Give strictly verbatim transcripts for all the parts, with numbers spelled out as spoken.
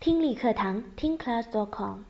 听力课堂听 class dot com。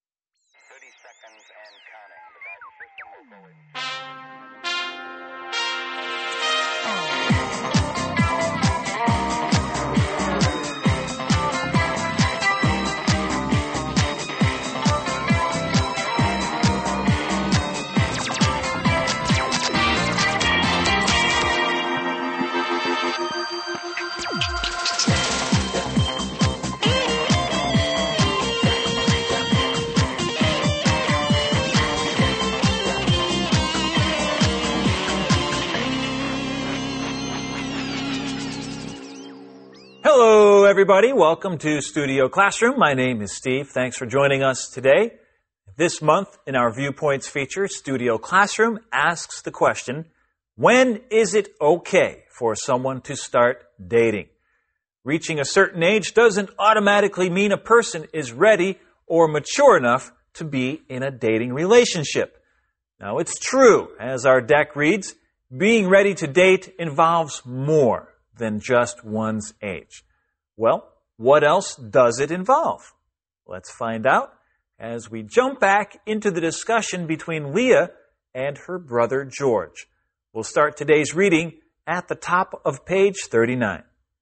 Hello, everybody. Welcome to Studio Classroom. My name is Steve. Thanks for joining us today. This month, in our Viewpoints feature, Studio Classroom asks the question, when is it okay for someone to start dating? Reaching a certain age doesn't automatically mean a person is ready or mature enough to be in a dating relationship. Now, it's true, as our deck reads, being ready to date involves more than just one's age. Well, what else does it involve? Let's find out as we jump back into the discussion between Leah and her brother George. We'll start today's reading at the top of page thirty-nine.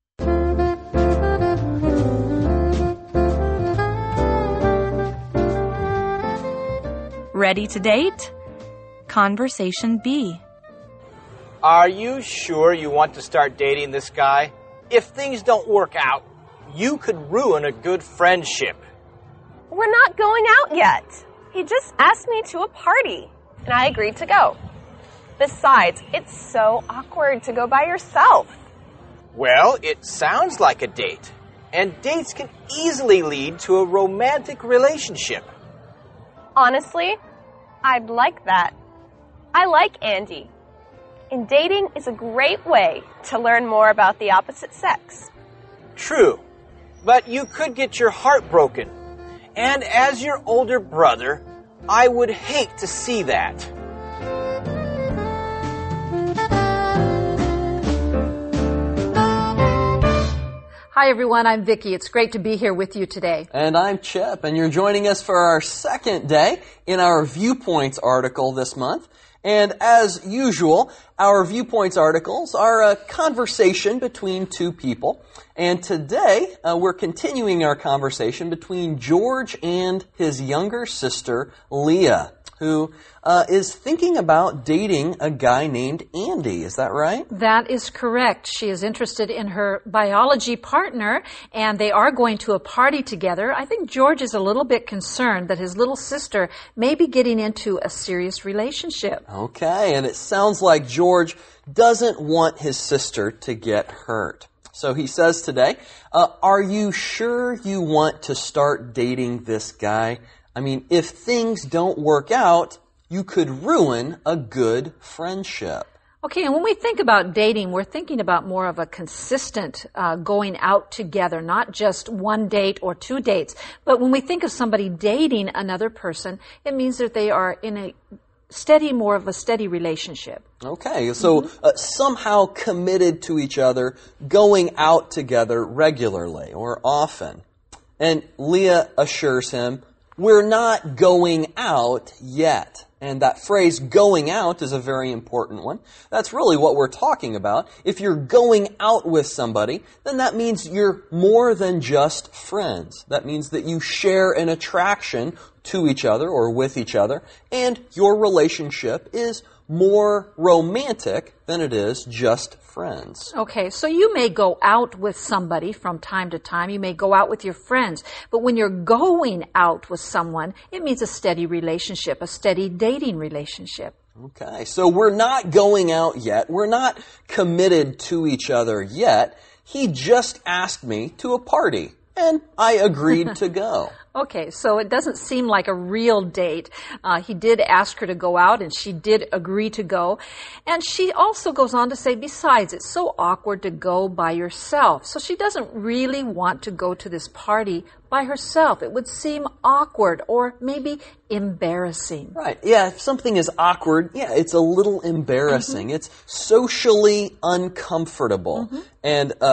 Ready to date? Conversation B. Are you sure you want to start dating this guy? If things don't work out, you could ruin a good friendship. We're not going out yet. He just asked me to a party, and I agreed to go. Besides, it's so awkward to go by yourself. Well, it sounds like a date, and dates can easily lead to a romantic relationship. Honestly, I'd like that. I like Andy. And dating is a great way to learn more about the opposite sex. True, but you could get your heart broken. And as your older brother, I would hate to see that. Hi everyone, I'm Vicki. It's great to be here with you today. And I'm Chip, and you're joining us for our second day in our Viewpoints article this month. And as usual, our Viewpoints articles are a conversation between two people. And today, uh, we're continuing our conversation between George and his younger sister, Leah, who uh, is thinking about dating a guy named Andy. Is that right? That is correct. She is interested in her biology partner, and they are going to a party together. I think George is a little bit concerned that his little sister may be getting into a serious relationship. Okay, and it sounds like George doesn't want his sister to get hurt. So he says today, uh, are you sure you want to start dating this guy? I mean, if things don't work out, you could ruin a good friendship. Okay, and when we think about dating, we're thinking about more of a consistent uh, going out together, not just one date or two dates. But when we think of somebody dating another person, it means that they are in a steady, more of a steady relationship. Okay, so mm-hmm. uh, somehow committed to each other, going out together regularly or often. And Leah assures him, we're not going out yet. And that phrase, going out, is a very important one. That's really what we're talking about. If you're going out with somebody, then that means you're more than just friends. That means that you share an attraction to each other or with each other, and your relationship is more romantic than it is just friends. Okay, so you may go out with somebody from time to time. You may go out with your friends. But when you're going out with someone, it means a steady relationship, a steady dating relationship. Okay, so we're not going out yet. We're not committed to each other yet. He just asked me to a party, and I agreed to go. Okay, so it doesn't seem like a real date. Uh, he did ask her to go out, and she did agree to go. And she also goes on to say, besides, it's so awkward to go by yourself. So she doesn't really want to go to this party by herself. It would seem awkward or maybe embarrassing. Right, yeah, if something is awkward, yeah, it's a little embarrassing. Mm-hmm. It's socially uncomfortable. Mm-hmm. And uh,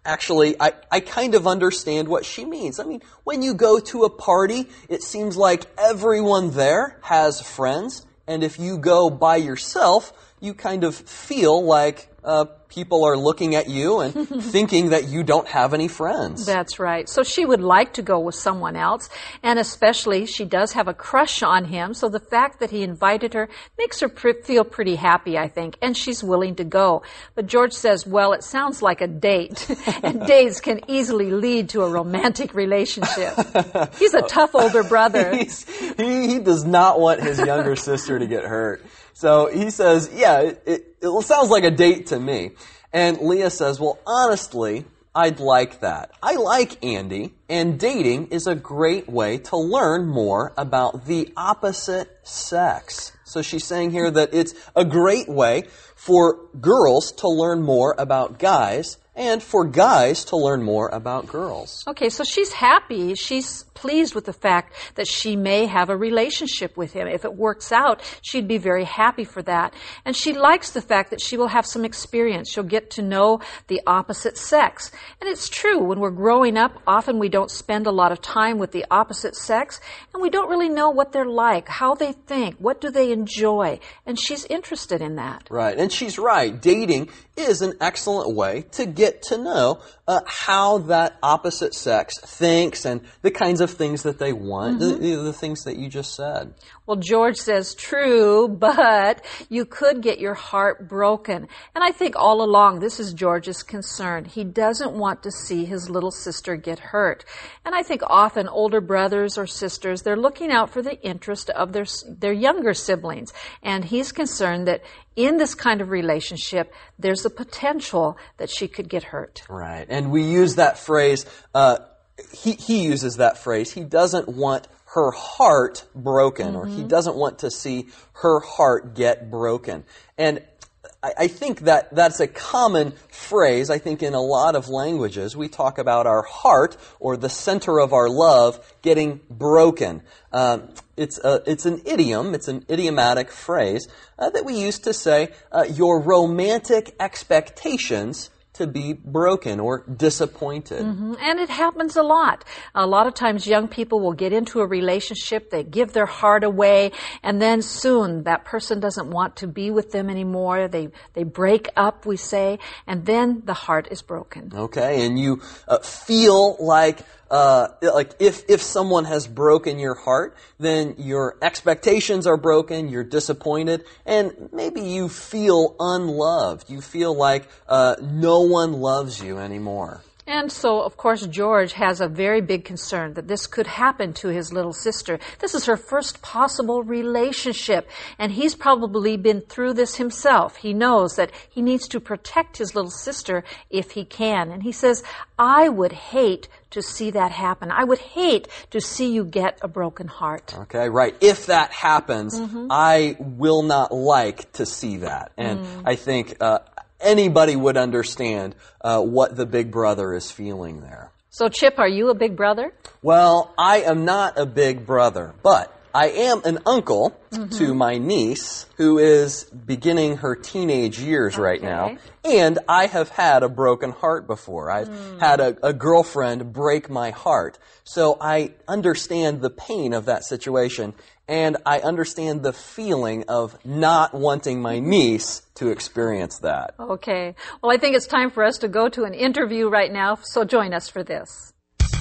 actually, I, I kind of understand what she means. I mean, when you go to a party, it seems like everyone there has friends, and if you go by yourself, you kind of feel like uh, people are looking at you and thinking that you don't have any friends. That's right. So she would like to go with someone else, and especially she does have a crush on him, so the fact that he invited her makes her pr- feel pretty happy, I think, and she's willing to go. But George says, well, it sounds like a date, and dates can easily lead to a romantic relationship. He's a tough older brother. He's, he, he does not want his younger sister to get hurt. So he says, yeah, it, it, it sounds like a date to me. And Leah says, well, honestly, I'd like that. I like Andy, and dating is a great way to learn more about the opposite sex. So she's saying here that it's a great way for girls to learn more about guys and for guys to learn more about girls. Okay, so she's happy. She's pleased with the fact that she may have a relationship with him. If it works out, she'd be very happy for that. And she likes the fact that she will have some experience. She'll get to know the opposite sex. And it's true, when we're growing up, often we don't spend a lot of time with the opposite sex, and we don't really know what they're like, how they think, what do they enjoy. And she's interested in that. Right, and she's right. Dating is an excellent way to get to know uh, how that opposite sex thinks and the kinds of things that they want, mm-hmm. the, the things that you just said. Well, George says, true, but you could get your heart broken. And I think all along this is George's concern. He doesn't want to see his little sister get hurt. And I think often older brothers or sisters, they're looking out for the interest of their, their younger siblings. And he's concerned that in this kind of relationship, there's a potential that she could get hurt. Right. And we use that phrase, uh, he, he uses that phrase, he doesn't want her heart broken, mm-hmm. or he doesn't want to see her heart get broken. And I, I think that that's a common phrase. I think in a lot of languages, we talk about our heart or the center of our love getting broken. Um, it's a, it's an idiom, it's an idiomatic phrase uh, that we use to say uh, your romantic expectations to be broken or disappointed. Mm-hmm. And it happens a lot. A lot of times young people will get into a relationship, they give their heart away, and then soon that person doesn't want to be with them anymore. They they break up, we say, and then the heart is broken. Okay, and you uh, feel like Uh, like if, if someone has broken your heart, then your expectations are broken, you're disappointed, and maybe you feel unloved. You feel like uh, no one loves you anymore. And so, of course, George has a very big concern that this could happen to his little sister. This is her first possible relationship, and he's probably been through this himself. He knows that he needs to protect his little sister if he can. And he says, I would hate to see that happen. I would hate to see you get a broken heart. Okay, right. If that happens, mm-hmm. I will not like to see that. And mm. I think uh, anybody would understand uh, what the big brother is feeling there. So, Chip, are you a big brother? Well, I am not a big brother, but I am an uncle mm-hmm. to my niece who is beginning her teenage years okay. right now. And I have had a broken heart before. I've mm. had a, a girlfriend break my heart. So I understand the pain of that situation. And I understand the feeling of not wanting my niece to experience that. Okay. Well, I think it's time for us to go to an interview right now. So join us for this.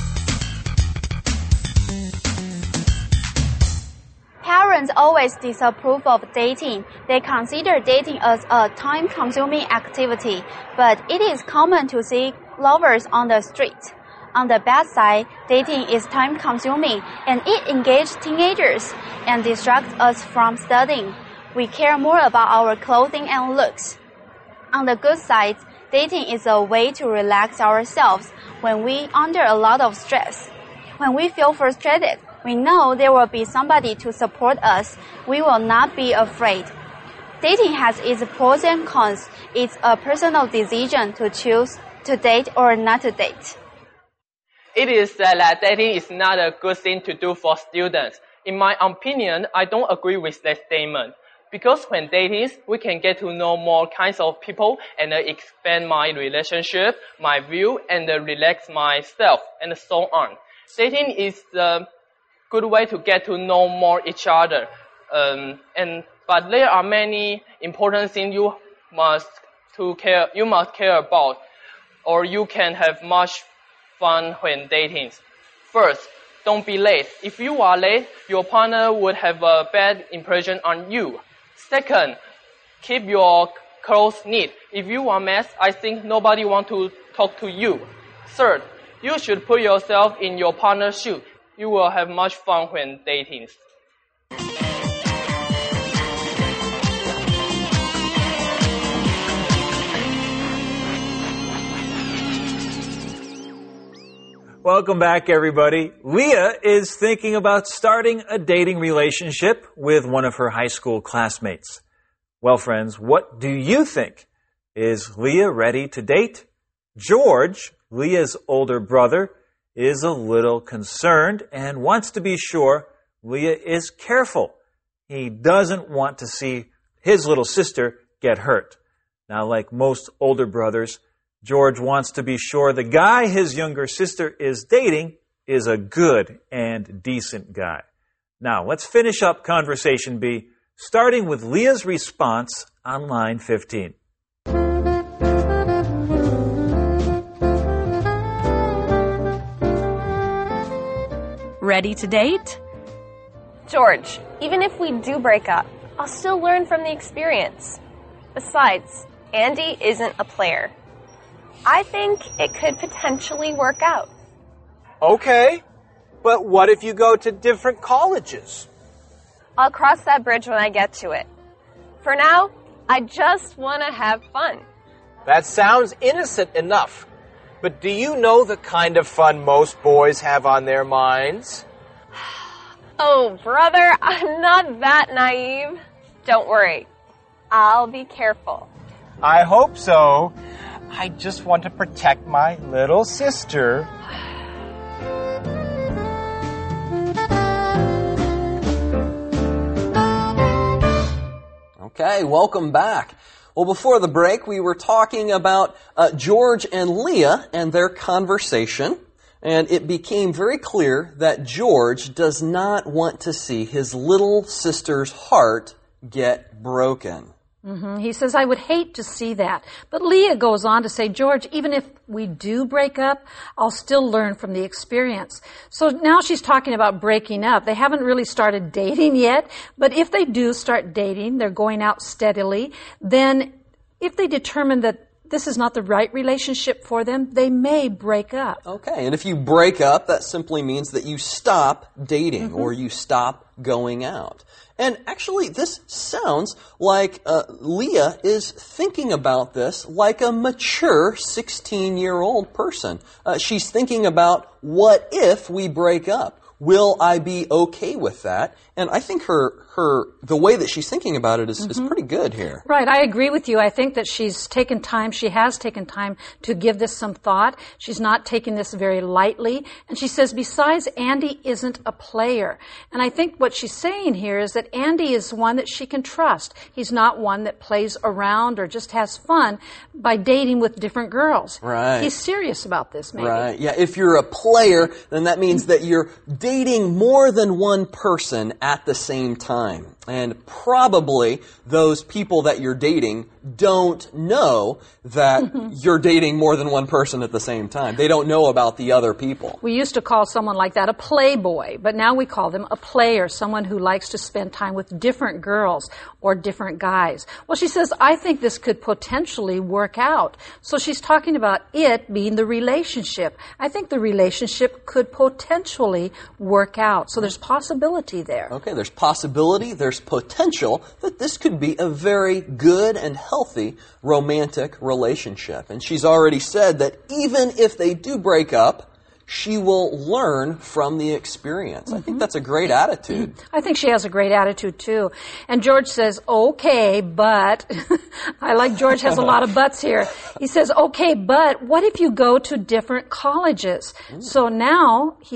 Parents always disapprove of dating. They consider dating as a time-consuming activity, but it is common to see lovers on the street. On the bad side, dating is time-consuming, and it engages teenagers and distracts us from studying. We care more about our clothing and looks. On the good side, dating is a way to relax ourselves when we under a lot of stress. When we feel frustrated, we know there will be somebody to support us. We will not be afraid. Dating has its pros and cons. It's a personal decision to choose to date or not to date. It is said that dating is not a good thing to do for students. In my opinion, I don't agree with that statement. Because when dating, we can get to know more kinds of people and uh, expand my relationship, my view, and uh, relax myself, and so on. Dating is a good way to get to know more each other. Um, and but there are many important things you must to care you must care about, or you can have much fun when dating. First, don't be late. If you are late, your partner would have a bad impression on you. Second, keep your clothes neat. If you are a mess, I think nobody wants to talk to you. Third, you should put yourself in your partner's shoes. You will have much fun when dating. Welcome back, everybody. Leah is thinking about starting a dating relationship with one of her high school classmates. Well, friends, what do you think? Is Leah ready to date? George, Leah's older brother, is a little concerned and wants to be sure Leah is careful. He doesn't want to see his little sister get hurt. Now, like most older brothers, George wants to be sure the guy his younger sister is dating is a good and decent guy. Now, let's finish up Conversation B, starting with Leah's response on line fifteen. Ready to date? George, even if we do break up, I'll still learn from the experience. Besides, Andy isn't a player. I think it could potentially work out. Okay, but what if you go to different colleges? I'll cross that bridge when I get to it. For now, I just want to have fun. That sounds innocent enough. But do you know the kind of fun most boys have on their minds? Oh, brother, I'm not that naive. Don't worry. I'll be careful. I hope so. I just want to protect my little sister. Okay, welcome back. Well, before the break, we were talking about uh, George and Leah and their conversation, and it became very clear that George does not want to see his little sister's heart get broken. Mm-hmm. He says, I would hate to see that. But Leah goes on to say, George, even if we do break up, I'll still learn from the experience. So now she's talking about breaking up. They haven't really started dating yet, but if they do start dating, they're going out steadily, then if they determine that this is not the right relationship for them, they may break up. Okay, and if you break up, that simply means that you stop dating Mm-hmm. or you stop going out. And actually, this sounds like uh, Leah is thinking about this like a mature sixteen-year-old person. Uh, she's thinking about, what if we break up? Will I be okay with that? And I think her her the way that she's thinking about it is, mm-hmm. is pretty good here. Right, I agree with you. I think that she's taken time, she has taken time to give this some thought. She's not taking this very lightly. And she says, besides, Andy isn't a player. And I think what she's saying here is that Andy is one that she can trust. He's not one that plays around or just has fun by dating with different girls. Right. He's serious about this, maybe. Right, yeah. If you're a player, then that means that you're dating more than one person at the same time. And probably those people that you're dating don't know that you're dating more than one person at the same time. They don't know about the other people. We used to call someone like that a playboy, but now we call them a player, someone who likes to spend time with different girls or different guys. Well, she says, I think this could potentially work out. So she's talking about it being the relationship. I think the relationship could potentially work out. So there's possibility there. Okay, there's possibility, there's potential that this could be a very good and healthy romantic relationship. And she's already said that even if they do break up, she will learn from the experience. Mm-hmm. I think that's a great attitude. I think she has a great attitude, too. And George says, okay, but, I like George has a lot of buts here. He says, okay, but what if you go to different colleges? Mm. So now he's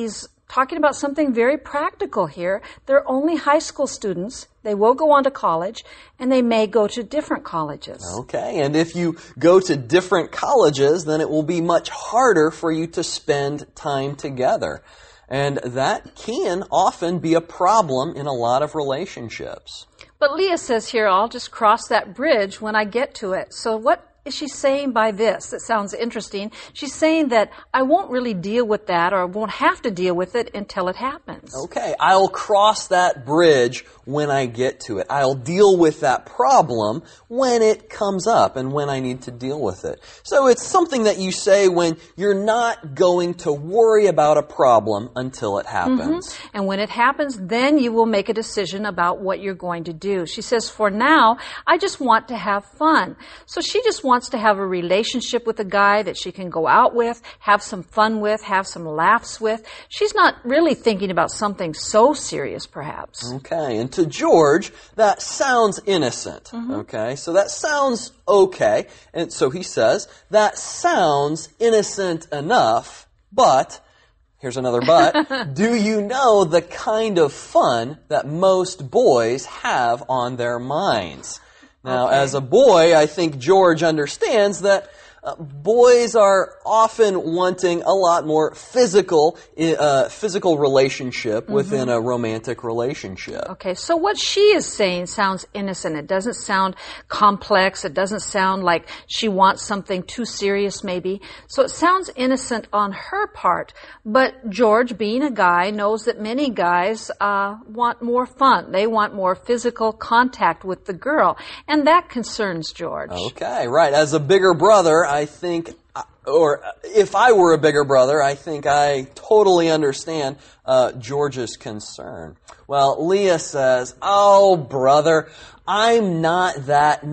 talking about something very practical here. They're only high school students. They will go on to college, and they may go to different colleges. Okay, and if you go to different colleges, then it will be much harder for you to spend time together. And that can often be a problem in a lot of relationships. But Leah says here, I'll just cross that bridge when I get to it. So what is she saying by this? That sounds interesting. She's saying that I won't really deal with that, or I won't have to deal with it until it happens. Okay, I'll cross that bridge when I get to it. I'll deal with that problem when it comes up and when I need to deal with it. So it's something that you say when you're not going to worry about a problem until it happens. Mm-hmm. And when it happens, then you will make a decision about what you're going to do. She says, for now, I just want to have fun. So she just wants to have a relationship with a guy that she can go out with, have some fun with, have some laughs with. She's not really thinking about something so serious, perhaps. Okay, and to George, that sounds innocent. Mm-hmm. Okay, so that sounds okay. And so he says, that sounds innocent enough, but, here's another but, do you know the kind of fun that most boys have on their minds? Now, okay. As a boy, I think George understands that uh, boys are often wanting a lot more physical, uh, physical relationship mm-hmm. within a romantic relationship. Okay, so what she is saying sounds innocent. It doesn't sound complex. It doesn't sound like she wants something too serious, maybe. So it sounds innocent on her part. But George, being a guy, knows that many guys uh, want more fun. They want more physical contact with the girl. And that concerns George. Okay, right. As a bigger brother, I think, or if I were a bigger brother, I think I totally understand uh, George's concern. Well, Leah says, oh, brother, I'm not that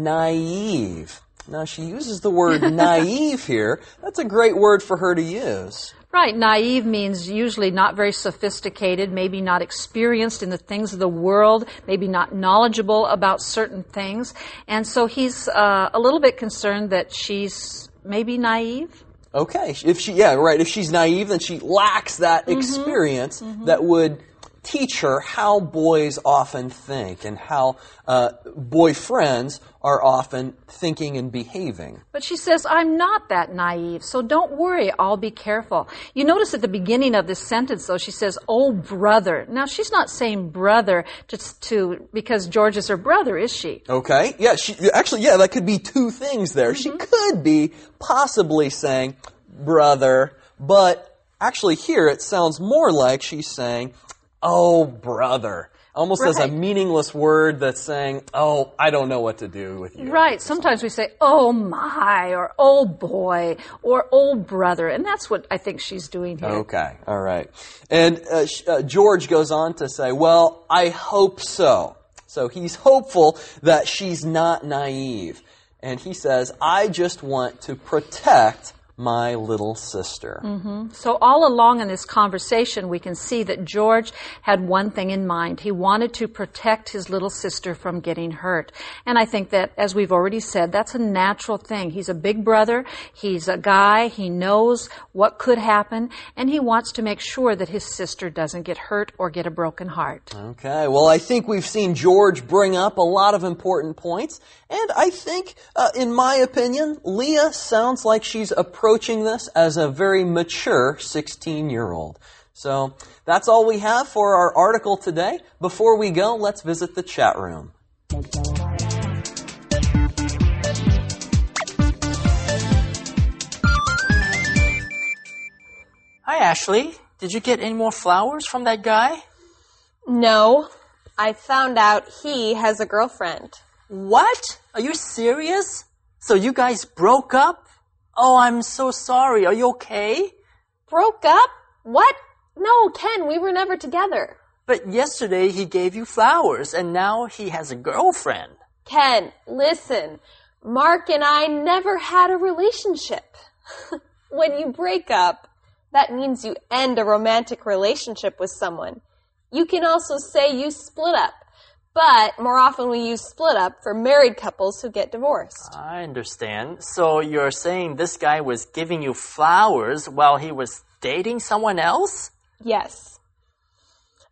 naive. Now, she uses the word naive here. That's a great word for her to use. Right. Naive means usually not very sophisticated, maybe not experienced in the things of the world, maybe not knowledgeable about certain things. And so he's uh, a little bit concerned that she's maybe naive. Okay. If she, yeah, right. If she's naive, then she lacks that mm-hmm. experience mm-hmm. that would teach her how boys often think and how uh, boyfriends are often thinking and behaving. But she says, I'm not that naive, so don't worry, I'll be careful. You notice at the beginning of this sentence, though, she says, oh, brother. Now, she's not saying brother to, to because George is her brother, is she? Okay. Yeah, she, actually, yeah, that could be two things there. Mm-hmm. She could be possibly saying brother, but actually here it sounds more like she's saying, oh, brother. Almost right. as a meaningless word that's saying, oh, I don't know what to do with you. Right. Sometimes we say, oh, my, or oh, boy, or oh, brother. And that's what I think she's doing here. Okay. All right. And uh, uh, George goes on to say, well, I hope so. So he's hopeful that she's not naive. And he says, I just want to protect my little sister. Mm-hmm. So all along in this conversation, we can see that George had one thing in mind. He wanted to protect his little sister from getting hurt. And I think that, as we've already said, that's a natural thing. He's a big brother. He's a guy. He knows what could happen. And he wants to make sure that his sister doesn't get hurt or get a broken heart. Okay. Well, I think we've seen George bring up a lot of important points. And I think, uh, in my opinion, Leah sounds like she's approaching this as a very mature sixteen-year-old. So that's all we have for our article today. Before we go, let's visit the chat room. Hi, Ashley. Did you get any more flowers from that guy? No. I found out he has a girlfriend. What? Are you serious? So you guys broke up? Oh, I'm so sorry. Are you okay? Broke up? What? No, Ken, we were never together. But yesterday he gave you flowers, and now he has a girlfriend. Ken, listen. Mark and I never had a relationship. When you break up, that means you end a romantic relationship with someone. You can also say you split up. But more often we use split up for married couples who get divorced. I understand. So you're saying this guy was giving you flowers while he was dating someone else? Yes.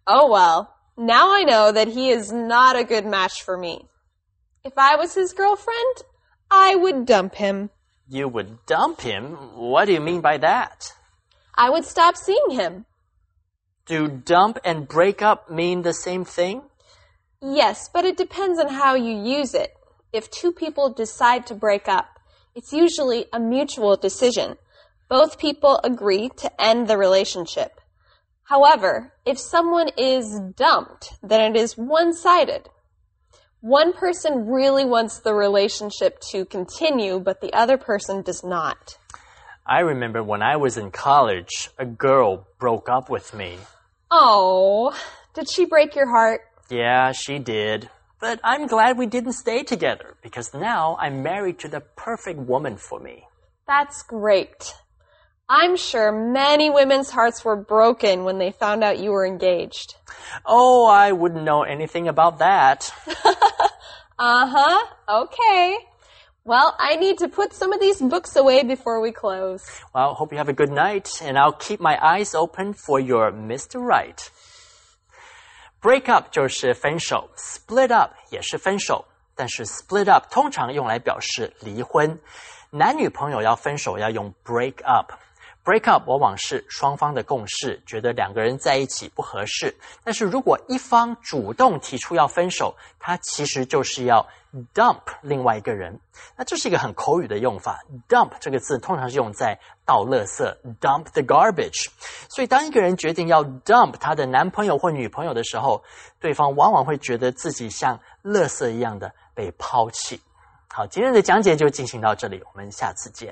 Oh well, now I know that he is not a good match for me. If I was his girlfriend, I would dump him. You would dump him? What do you mean by that? I would stop seeing him. Do dump and break up mean the same thing? Yes, but it depends on how you use it. If two people decide to break up, it's usually a mutual decision. Both people agree to end the relationship. However, if someone is dumped, then it is one-sided. One person really wants the relationship to continue, but the other person does not. I remember when I was in college, a girl broke up with me. Oh, did she break your heart? Yeah, she did. But I'm glad we didn't stay together, because now I'm married to the perfect woman for me. That's great. I'm sure many women's hearts were broken when they found out you were engaged. Oh, I wouldn't know anything about that. Uh-huh. Okay. Well, I need to put some of these books away before we close. Well, hope you have a good night, and I'll keep my eyes open for your Mister Right. Break up 就是分手 ，split up 也是分手，但是 split up 通常用来表示离婚。男女朋友要分手要用 break up。break up 往往是双方的共识，觉得两个人在一起不合适。但是如果一方主动提出要分手，他其实就是要 dump 另外一个人。那这是一个很口语的用法 ，dump 这个字通常是用在倒垃圾 ，dump the garbage。所以当一个人决定要 dump 他的男朋友或女朋友的时候，对方往往会觉得自己像垃圾一样的被抛弃。好，今天的讲解就进行到这里，我们下次见。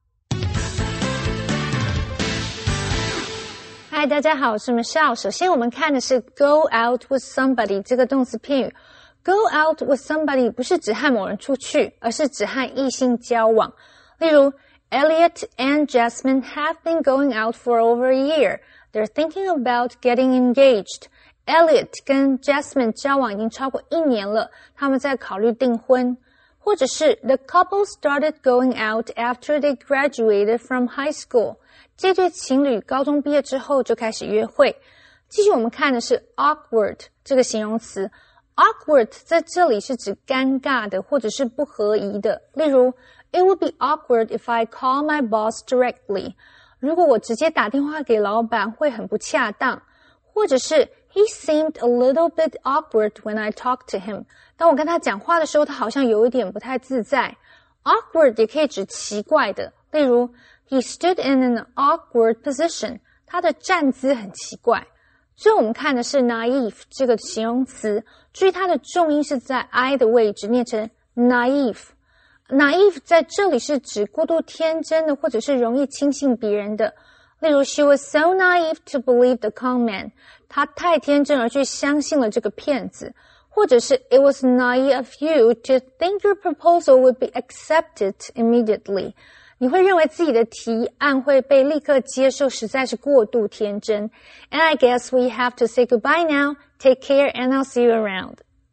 嗨，大家好，我是 Michelle。首先我们看的是 go out with somebody 这个动词片语。Go out with somebody 不是指和某人出去，而是指和异性交往。例如 Elliot and Jasmine have been going out for over a year. They're thinking about getting engaged. Elliot 跟 Jasmine 交往已经超过一年了，他们在考虑订婚。或者是 The couple started going out after they graduated from high school. 这对情侣高中毕业之后就开始约会。继续我们看的是 awkward 这个形容词。Awkward 在这里是指尴尬的或者是不合宜的。例如 It would be awkward if I call my boss directly. 如果我直接打电话给老板会很不恰当。或者是 He seemed a little bit awkward when I talked to him. 当我跟他讲话的时候，他好像有一点不太自在。Awkward 也可以指奇怪的。例如He stood in an awkward position. 他的站姿很奇怪。最后我们看的是 naive 这个形容词，注意它的重音是在 I 的位置，念成 naive。naive 在这里是指过度天真的，或者是容易轻信别人的。例如 She was so naive to believe the con man. 她太天真而去相信了这个骗子。或者是 It was naive of you to think your proposal would be accepted immediately. 你会认为自己的提案会被立刻接受，实在是过度天真。And I guess we have to say goodbye now. Take care and I'll see you around.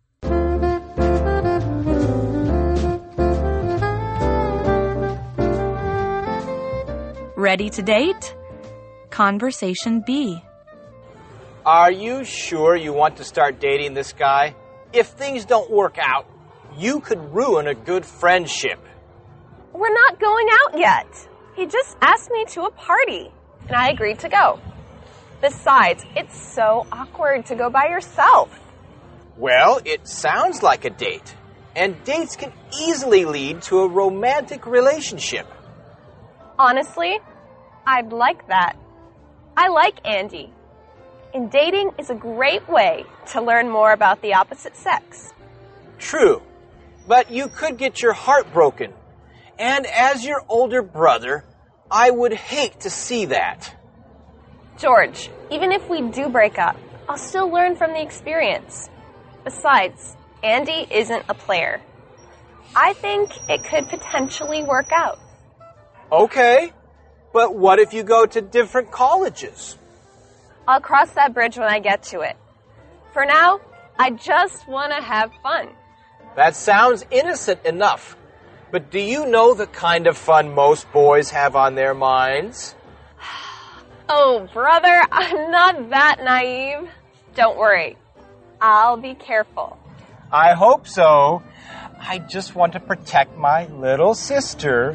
Ready to date? Conversation B. Are you sure you want to start dating this guy? If things don't work out, you could ruin a good friendship. We're not going out yet. He just asked me to a party, and I agreed to go. Besides, it's so awkward to go by yourself. Well, it sounds like a date, and dates can easily lead to a romantic relationship. Honestly, I'd like that. I like Andy. And dating is a great way to learn more about the opposite sex. True, but you could get your heart broken. And as your older brother, I would hate to see that. George, even if we do break up, I'll still learn from the experience. Besides, Andy isn't a player. I think it could potentially work out. Okay, but what if you go to different colleges? I'll cross that bridge when I get to it. For now, I just want to have fun. That sounds innocent enough. But do you know the kind of fun most boys have on their minds? Oh, brother, I'm not that naive. Don't worry. I'll be careful. I hope so. I just want to protect my little sister.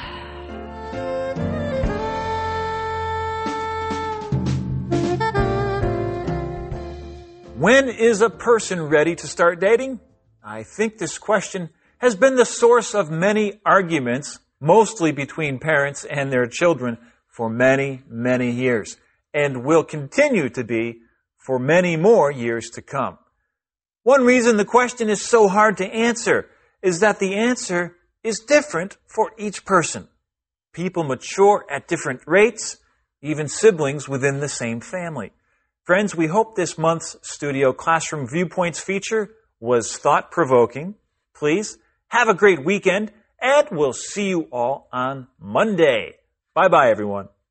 When is a person ready to start dating? I think this question has been the source of many arguments, mostly between parents and their children, for many, many years, and will continue to be for many more years to come. One reason the question is so hard to answer is that the answer is different for each person. People mature at different rates, even siblings within the same family. Friends, we hope this month's Studio Classroom Viewpoints feature was thought-provoking. Please have a great weekend, and we'll see you all on Monday. Bye-bye, everyone.